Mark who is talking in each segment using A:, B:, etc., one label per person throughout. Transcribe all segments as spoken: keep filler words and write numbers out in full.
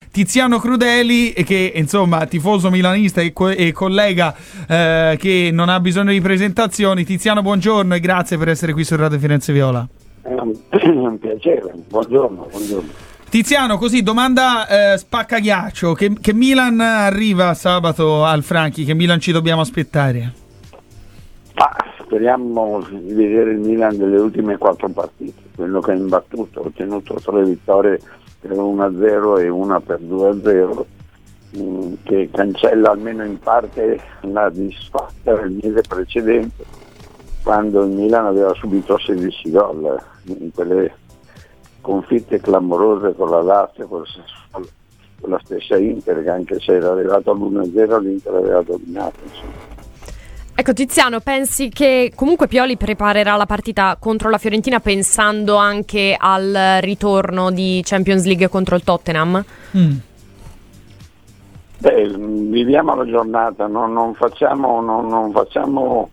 A: Tiziano Crudeli, che insomma tifoso milanista e, co- e collega eh, che non ha bisogno di presentazioni. Tiziano, buongiorno e grazie per essere qui su Radio Firenze Viola.
B: È un, è un piacere, buongiorno, buongiorno.
A: Tiziano, così domanda eh, spaccaghiaccio, che, che Milan arriva sabato al Franchi, che Milan ci dobbiamo aspettare?
B: Ah, speriamo di vedere il Milan delle ultime quattro partite, quello che ha imbattuto, ha ottenuto tre vittorie per uno a zero e una per due a zero, mh, che cancella almeno in parte la disfatta del mese precedente, quando il Milan aveva subito sedici gol in quelle sconfitte clamorose con la Lazio, con la stessa Inter, che anche se era arrivato all'uno a zero l'Inter aveva dominato, insomma.
C: Ecco Tiziano, pensi che comunque Pioli preparerà la partita contro la Fiorentina pensando anche al ritorno di Champions League contro il Tottenham? Mm.
B: Beh, viviamo la giornata, non, non facciamo, non, non facciamo,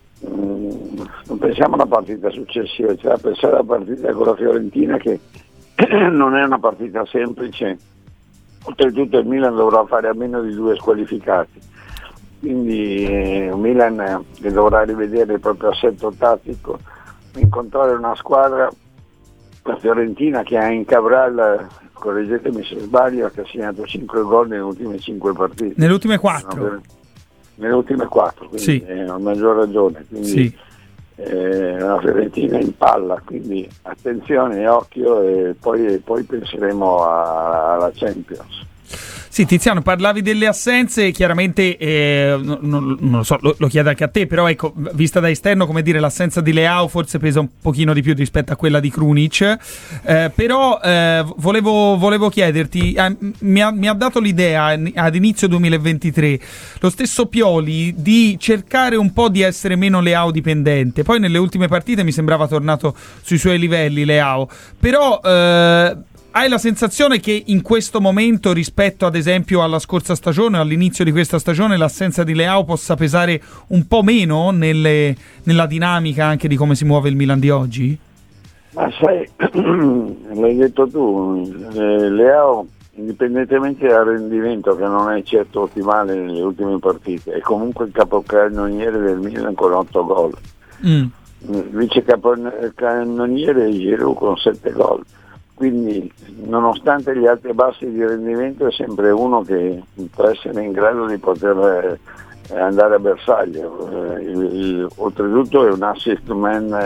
B: mh, non pensiamo alla partita successiva, cioè a pensare alla partita con la Fiorentina, che non è una partita semplice. Oltretutto il Milan dovrà fare a meno di due squalificati. Quindi eh, un Milan che dovrà rivedere il proprio assetto tattico, incontrare una squadra, la Fiorentina, che ha in Cabral, correggetemi se sbaglio, che ha segnato cinque gol nelle ultime cinque partite.
A: Nelle ultime quattro?
B: No, nelle ultime quattro, quindi sì. È una maggior ragione. Quindi, sì. eh, la Fiorentina in palla, quindi attenzione e occhio, e poi, poi penseremo a, alla Champions.
A: Sì, Tiziano, parlavi delle assenze, chiaramente eh, non, non lo so, lo, lo chiedo anche a te, però ecco, vista da esterno, come dire, l'assenza di Leao forse pesa un pochino di più rispetto a quella di Krunic, eh, però eh, volevo, volevo chiederti, eh, mi, ha, mi ha dato l'idea ad inizio duemilaventitré lo stesso Pioli di cercare un po' di essere meno Leao dipendente, poi nelle ultime partite mi sembrava tornato sui suoi livelli Leao, però... Eh, hai la sensazione che in questo momento, rispetto ad esempio alla scorsa stagione o all'inizio di questa stagione, l'assenza di Leao possa pesare un po' meno nelle, nella dinamica anche di come si muove il Milan di oggi?
B: Ma sai, l'hai detto tu, eh, Leao, indipendentemente dal rendimento che non è certo ottimale nelle ultime partite, è comunque il capocannoniere del Milan con otto gol. Mm. Il vice capocannoniere è Giroud con sette gol. Quindi nonostante gli alti e bassi di rendimento è sempre uno che può essere in grado di poter eh, andare a bersaglio. Eh, il, il, oltretutto è un assist man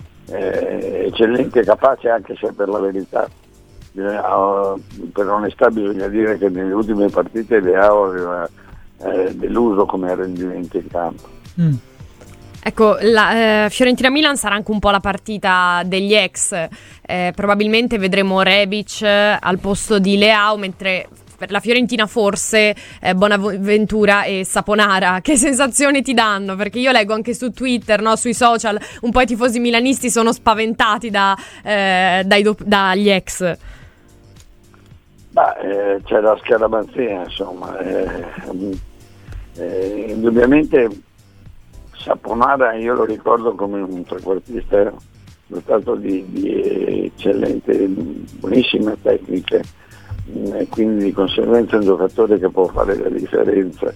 B: eh, eccellente, capace, anche se per la verità, eh, per onestà bisogna dire che nelle ultime partite Leao aveva eh, deluso come rendimento in campo. Mm.
C: Ecco, la eh, Fiorentina-Milan sarà anche un po' la partita degli ex, eh, probabilmente vedremo Rebic al posto di Leao, mentre per la Fiorentina forse eh, Bonaventura e Saponara. Che sensazioni ti danno? Perché io leggo anche su Twitter, no, sui social, un po' i tifosi milanisti sono spaventati da, eh, dai do- dagli ex.
B: Bah, eh, c'è la scaramanzia, insomma, eh, eh, indubbiamente Saponara io lo ricordo come un trequartista dotato di, di eccellente, buonissime tecniche, e quindi di conseguenza un giocatore che può fare la differenza.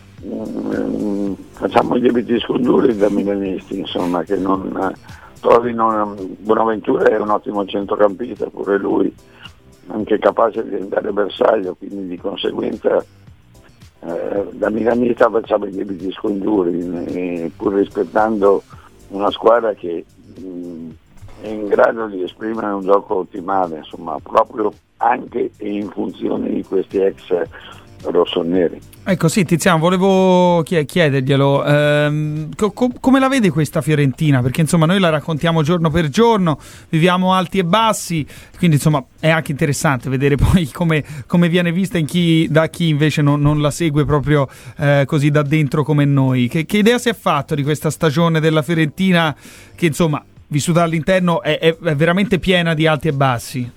B: Facciamo gli debiti sconduri da milanisti, insomma, che non trovino. Bonaventura è un ottimo centrocampista, pure lui, anche capace di andare a bersaglio, quindi di conseguenza Eh, da milanista facciamo i debiti scongiuri, eh, pur rispettando una squadra che mh, è in grado di esprimere un gioco ottimale, insomma, proprio anche in funzione di questi ex rossoneri.
A: Ecco, sì, Tiziano, volevo chiederglielo, ehm, co- co- come la vede questa Fiorentina? Perché insomma noi la raccontiamo giorno per giorno, viviamo alti e bassi, quindi insomma è anche interessante vedere poi come, come viene vista in chi, da chi invece non, non la segue proprio eh, così da dentro come noi. Che, che idea si è fatto di questa stagione della Fiorentina che insomma, vissuta all'interno, è, è veramente piena di alti e bassi?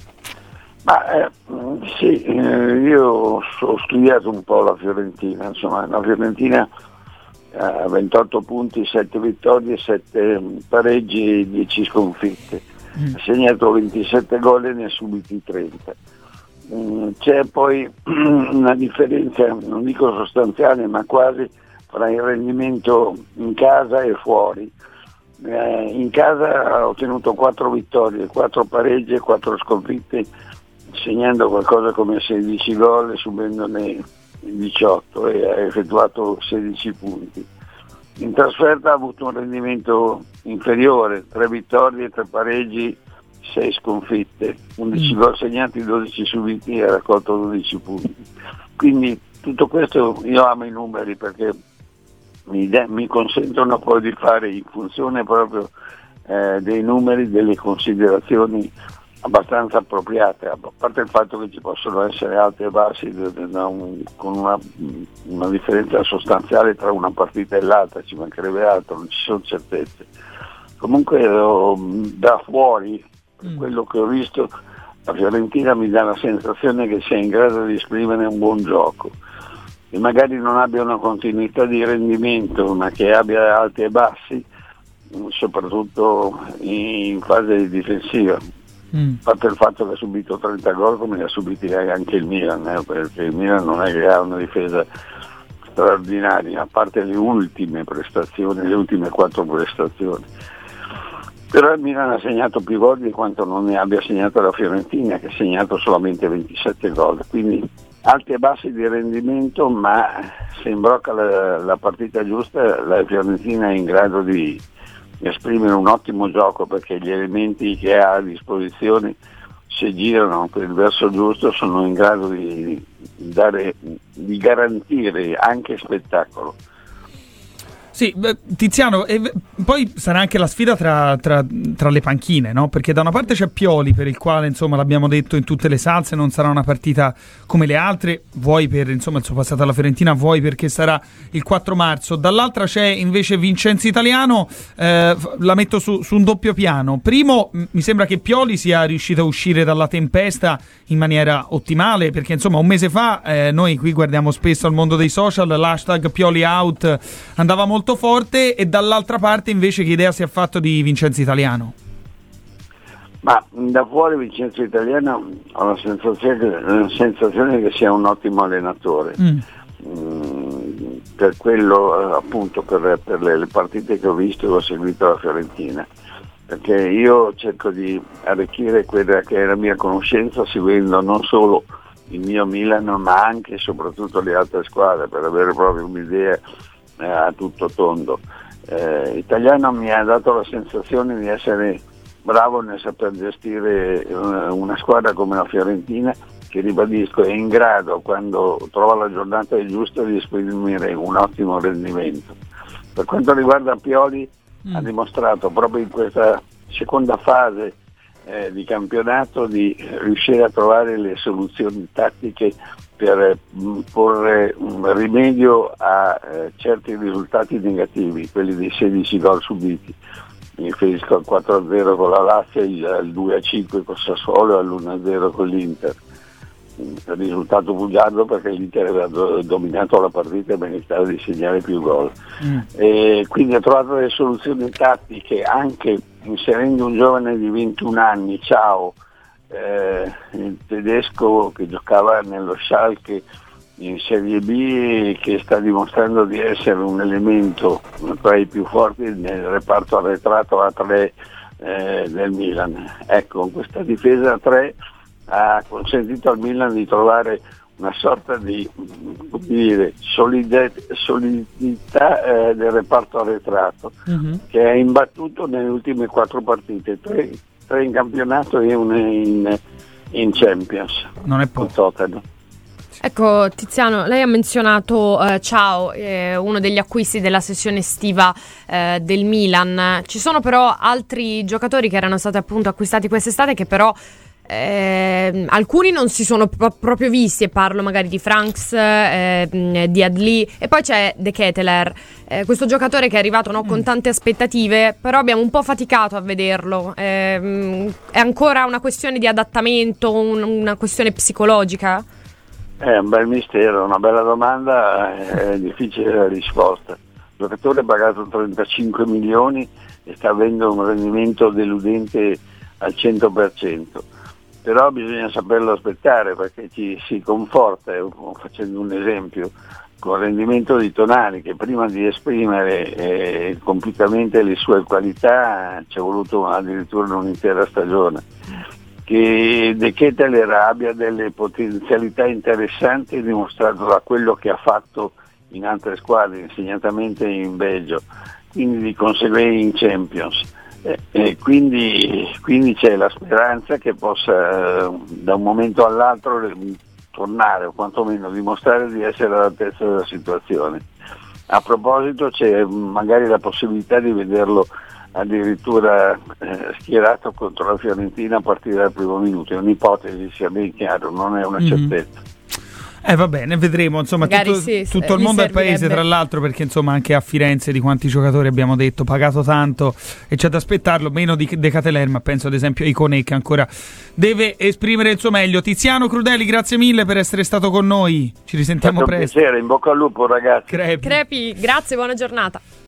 B: Ma eh, sì, eh, io ho studiato un po' la Fiorentina, insomma, la Fiorentina ha ventotto punti, sette vittorie, sette pareggi e dieci sconfitte, mm. ha segnato ventisette gol e ne ha subiti trenta. mh, c'è poi una differenza, non dico sostanziale, ma quasi, fra il rendimento in casa e fuori. Eh, in casa ha ottenuto quattro vittorie, quattro pareggi e quattro sconfitte, segnando qualcosa come sedici gol e subendone diciotto, e ha effettuato sedici punti. In trasferta ha avuto un rendimento inferiore, tre vittorie, tre pareggi, sei sconfitte, undici gol segnati, dodici subiti e ha raccolto dodici punti. Quindi tutto questo, io amo i numeri perché mi, de- mi consentono poi di fare in funzione proprio eh, dei numeri delle considerazioni abbastanza appropriate, a parte il fatto che ci possono essere alti e bassi da un, con una, una differenza sostanziale tra una partita e l'altra, ci mancherebbe altro, non ci sono certezze. Comunque da fuori, per quello che ho visto, la Fiorentina mi dà la sensazione che sia in grado di esprimere un buon gioco, che magari non abbia una continuità di rendimento, ma che abbia alti e bassi, soprattutto in fase difensiva. Mm. A parte il fatto che ha subito trenta gol come ne ha subiti anche il Milan, eh, perché il Milan non è che ha una difesa straordinaria, a parte le ultime prestazioni, le ultime quattro prestazioni. Però il Milan ha segnato più gol di quanto non ne abbia segnato la Fiorentina, che ha segnato solamente ventisette gol, quindi alti e bassi di rendimento, ma se imbrocca la, la partita giusta la Fiorentina è in grado di esprimere un ottimo gioco, perché gli elementi che ha a disposizione, se girano per il verso giusto, sono in grado di dare, di garantire anche spettacolo.
A: Sì, Tiziano, e poi sarà anche la sfida tra, tra, tra le panchine, no? Perché da una parte c'è Pioli, per il quale, insomma, l'abbiamo detto in tutte le salse, non sarà una partita come le altre, vuoi per, insomma, il suo passato alla Fiorentina, vuoi perché sarà il quattro marzo. Dall'altra c'è invece Vincenzo Italiano, eh, la metto su, su un doppio piano. Primo, mi sembra che Pioli sia riuscito a uscire dalla tempesta in maniera ottimale, perché, insomma, un mese fa, eh, noi qui guardiamo spesso al mondo dei social, l'hashtag Pioli out andava molto forte, e dall'altra parte invece che idea si è fatto di Vincenzo Italiano?
B: Ma da fuori Vincenzo Italiano ho la sensazione, la sensazione che sia un ottimo allenatore. Mm. Mm, per quello, appunto, per, per le, le partite che ho visto e ho seguito la Fiorentina, perché io cerco di arricchire quella che è la mia conoscenza seguendo non solo il mio Milan, ma anche e soprattutto le altre squadre, per avere proprio un'idea a tutto tondo. Eh, Italiano mi ha dato la sensazione di essere bravo nel saper gestire una, una squadra come la Fiorentina, che, ribadisco, è in grado, quando trova la giornata giusta, di esprimere un ottimo rendimento. Per quanto riguarda Pioli, mm. ha dimostrato proprio in questa seconda fase eh, di campionato di riuscire a trovare le soluzioni tattiche per porre un rimedio a eh, certi risultati negativi, quelli dei sedici gol subiti. Mi riferisco al quattro a zero con la Lazio, al due a cinque con Sassuolo e all'uno a zero con l'Inter. Il risultato bugiardo, perché l'Inter aveva do- dominato la partita e meritava di segnare più gol. Mm. E quindi ha trovato delle soluzioni tattiche, anche inserendo un giovane di ventuno anni, Ciao, Eh, il tedesco che giocava nello Schalke in Serie B, che sta dimostrando di essere un elemento tra i più forti nel reparto arretrato a tre eh, del Milan. Ecco, questa difesa a tre ha consentito al Milan di trovare una sorta di, come dire, solide, solidità eh, del reparto arretrato, mm-hmm. che è imbattuto nelle ultime quattro partite, tre tre in campionato e una in, in Champions.
A: Non è poco.
C: Ecco, Tiziano, lei ha menzionato eh, Ciao, eh, uno degli acquisti della sessione estiva eh, del Milan. Ci sono però altri giocatori che erano stati appunto acquistati quest'estate, che però Eh, alcuni non si sono pro- proprio visti, e parlo magari di Franks, eh, di Adli, e poi c'è De Ketelaere, eh, questo giocatore che è arrivato, no, con tante aspettative, però abbiamo un po' faticato a vederlo. Eh, è ancora una questione di adattamento, un, una questione psicologica?
B: È un bel mistero, una bella domanda, è difficile la risposta. Il giocatore è pagato trentacinque milioni e sta avendo un rendimento deludente al cento per cento. però bisogna saperlo aspettare, perché ci si conforta, facendo un esempio, con il rendimento di Tonali, che prima di esprimere eh, compiutamente le sue qualità ci è voluto addirittura un'intera stagione, che De Ketelaere abbia delle potenzialità interessanti dimostrato da quello che ha fatto in altre squadre, segnatamente in Belgio, quindi di conseguenza in Champions. E, e quindi, quindi c'è la speranza che possa eh, da un momento all'altro tornare o quantomeno dimostrare di essere all'altezza della situazione. A proposito, c'è magari la possibilità di vederlo addirittura eh, schierato contro la Fiorentina a partire dal primo minuto. È un'ipotesi, sia ben chiaro, non è una certezza.
A: Mm-hmm. Eh va bene, vedremo, insomma,
C: Magari
A: tutto,
C: sì,
A: tutto il mondo è paese, tra l'altro, perché insomma anche a Firenze di quanti giocatori abbiamo detto, pagato tanto e c'è da aspettarlo, meno di De Ketelaere, ma penso ad esempio a Ikoné che ancora deve esprimere il suo meglio. Tiziano Crudeli, grazie mille per essere stato con noi, ci risentiamo presto.
B: Piacere, in bocca al lupo ragazzi.
A: Crepi.
C: Crepi, grazie, buona giornata.